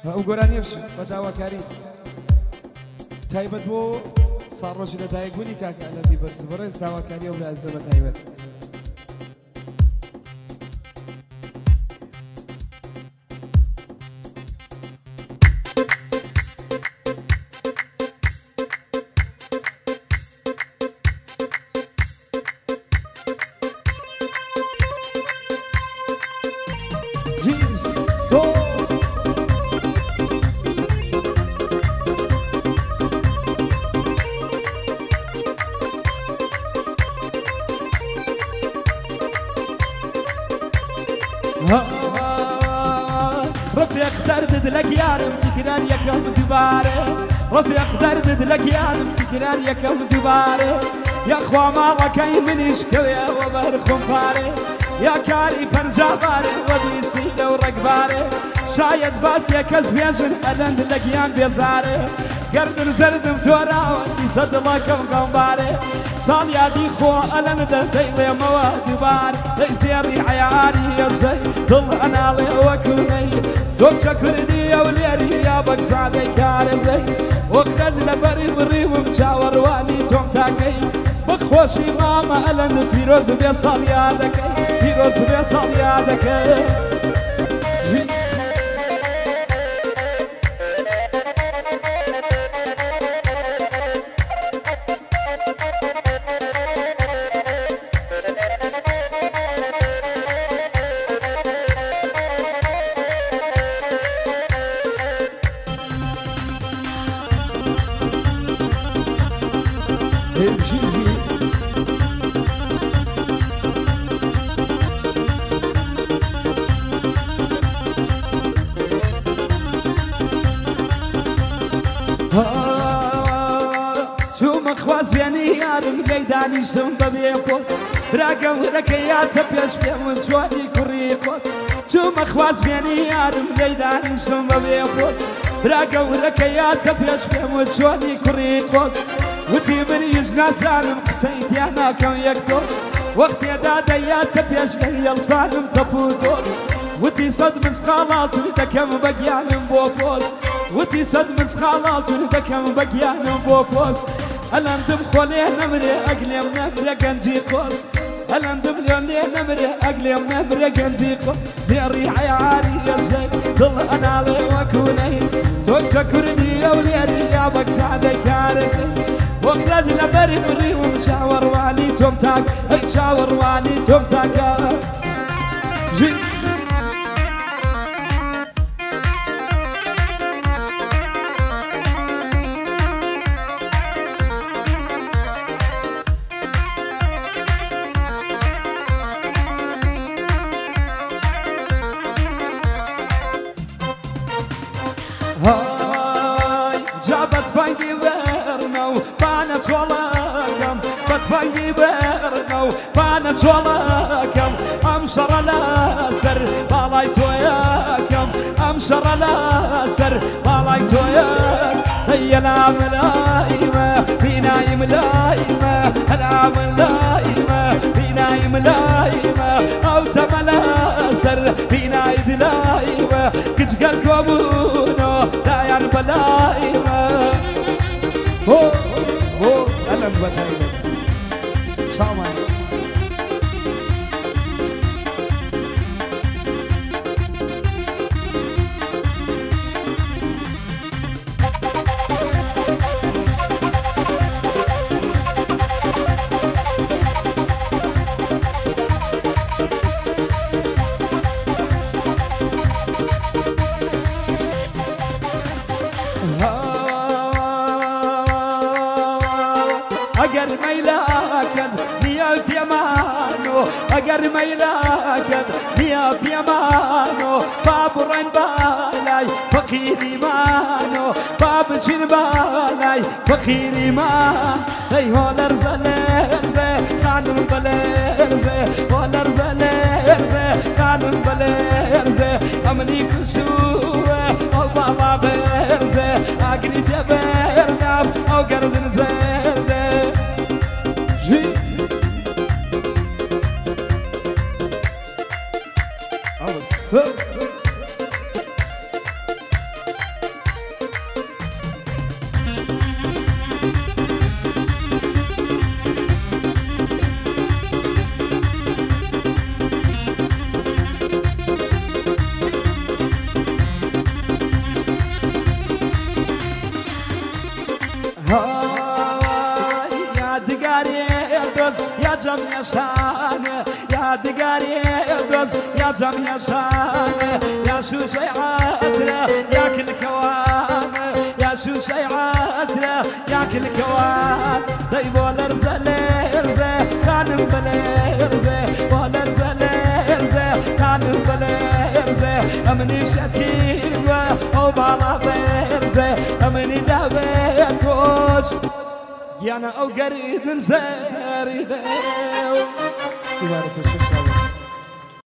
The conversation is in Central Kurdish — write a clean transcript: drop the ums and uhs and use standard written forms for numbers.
ئەو گۆرانیش بە داواکاری تایبەت بۆ ساڕۆژی لەدایکبوونی کاکە ئەلەندی بەرزبڕێز داواکاری ئەو لە ئەزە بە تایبەت رفيق دردد لك يارم تكرار يكم دباره رفيق دردد لك يارم تكرار يكم دباره يا اخوا مالك اي من يشكوي وبرخم فاري يا كاري برجاباري وديسي لو رقباري شايد باس يا كزبيجن ألند لك يان بيزاري قرد زردم تورا ودي صدلكم قنباري صال يا دي خو ألند ديلي مواد بار ليزيري عياري يا زي ضل أنا لي وكوني دوك شكرني يا وليري يا بكسادي كاري زي وقتل لبري بري ومشاور واني توم تاكي بخوشي ماما ألند فيروز بيصال يادك فيروز بيصال يادك خواز بيني يارم ليداني شم ببيقوس راقم ركيات تبيش بيمون شوالي كريقوس شم خواز بيني يارم ليداني شم ببيقوس راقم ركيات تبيش بيمون شوالي كريقوس وتي من يجنا زالم قسيت يانا كم يكتوس وقت يدادا يا تبيش ليل صالم تفوتوس وتي صد مسخالات ولدكم بقيان بوبوس وتي صد مسخالات ولدكم بقيان بوبوس الأندم خولي نمري أقليم نمري قنجي قوس الأندم ليوني نمري أقليم نمري قنجي قوس زيري عياري يا زي ضل أنا لي وكوني توك شكرني يا وليري يا بكسادي كارثي وقلد لبري بري ومشاور واني توم تاك شاور واني توم تاك هاي جابت فانجي برنو بانا تولكم بتفانجي برنو بانا تولكم امشر الاسر بالايتو ياكم امشر الاسر بالايتو ياك هي العملايمة في نايم لايمة العملايمة في نايم لايمة او تملاسر في نايد لايمة كتقل كوبونو دايان بلايمة هو ألم بتايبة شامان أجر ميلاكن نيا بيمانو أجر ميلاكن نيا بيمانو باب رين بالاي فقيري مانو باب جن بالاي فقيري مان هي هولر زلزة قانون بلزة هولر زلزة قانون بلزة أمني كشوة أو بابا برزة أجري جبرنام أو قردن زلزة جميع شان يا دقاري دوز يا جميع شان يا شو شي عادله يا كل كوان يا شو شي عادله يا كل كوان طيب ولا ارزه كان بلرزه ولا ارزه كان بلرزه امني شتيوه او بالا برزه امني دابكوش يانا او قريب نزاري ذا